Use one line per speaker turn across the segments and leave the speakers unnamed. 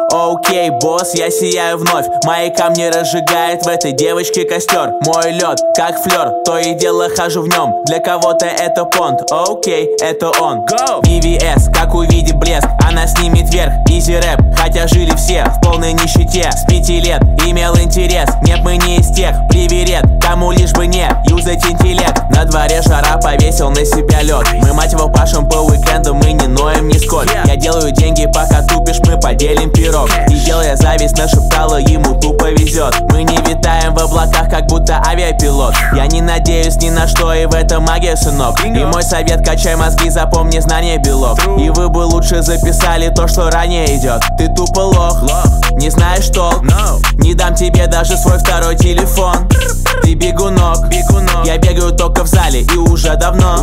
Окей, босс, я сияю вновь. Мои камни разжигает в этой девочке костер. Мой лед, как флер, то и дело хожу в нем. Для кого-то это понт, окей, это он. VVS, как увидит блеск, она снимет вверх. Изи рэп, хотя жили все в полной нищете. С 5 лет имел интерес, нет, мы не из тех. Приверет, кому лишь бы не юзать интеллект. На дворе жара, повесил на себя лед. Мы, мать его, пашем по уикендам, мы не ноем нисколько. Я делаю деньги, пока тупишь, мы поделим пирог. И делая зависть, нашептала, ему тупо везет. Мы не витаем в облаках, как будто авиапилот. Я не надеюсь ни на что, и в этом магия, сынок. И мой совет: качай мозги, запомни знания белок. И вы бы лучше записали то, что ранее идет. Ты тупо лох, не знаешь толк. Не дам тебе даже свой второй телефон. Ты бегунок, я бегаю только в зале. И уже давно.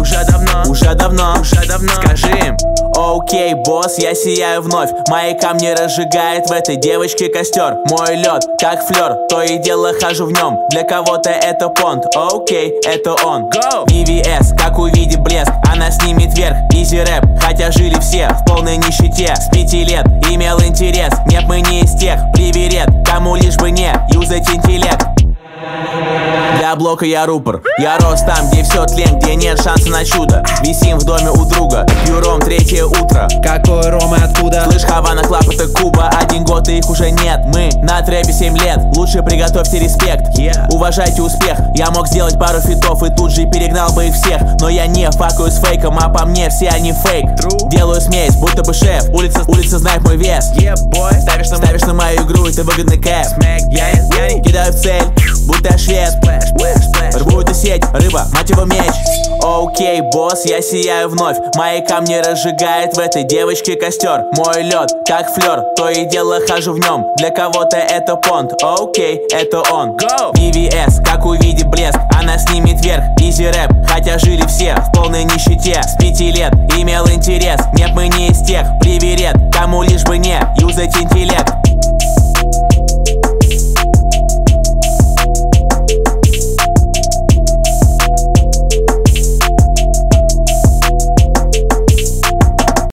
Скажи им: окей, босс, я сияю вновь. Мои камни разжигает в этой девочке костер. Мой лед, как флер, то и дело хожу в нем. Для кого-то это понт, окей, это он. VVS, как увидит блеск, она снимет вверх. Изи рэп, хотя жили все в полной нищете. С 5 лет имел интерес, нет, мы не из тех. Приверет, кому лишь бы не юзать интеллект. Для блока я рупор. Я рос там, где все тлен, где нет шанса на чудо. Висим в доме у друга, пью ром, 3 утро.
Какой ром и откуда?
Слышь, Хавана, Клаб, это Куба. 1 год и их уже нет. Мы на трэпе 7 лет. Лучше приготовьте респект, уважайте успех. Я мог сделать пару фитов и тут же перегнал бы их всех. Но я не факаю с фейком, а по мне все они фейк. Делаю смесь, будто бы шеф. Улица знает мой вес. Ставишь на мою игру, это выгодный кэп. Кидаю в цель, будто швед. Рву эту сеть, рыба, мать его, меч. Окей, босс, я сияю вновь. Мои камни разжигает в этой девочке костер. Мой лед, как флер, то и дело хожу в нем. Для кого-то это понт, окей, это он. VVS, как увидит блеск, она снимет вверх. Изи рэп, хотя жили все в полной нищете. С 5 лет имел интерес, нет, мы не из тех. Приверет, кому лишь бы не юзать интеллект.